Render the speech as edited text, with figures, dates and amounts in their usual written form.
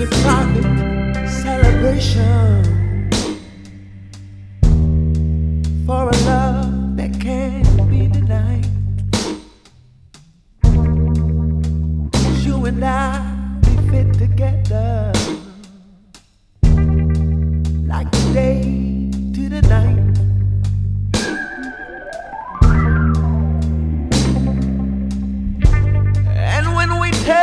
a private celebration for a love that can't be denied. You and I, we fit together.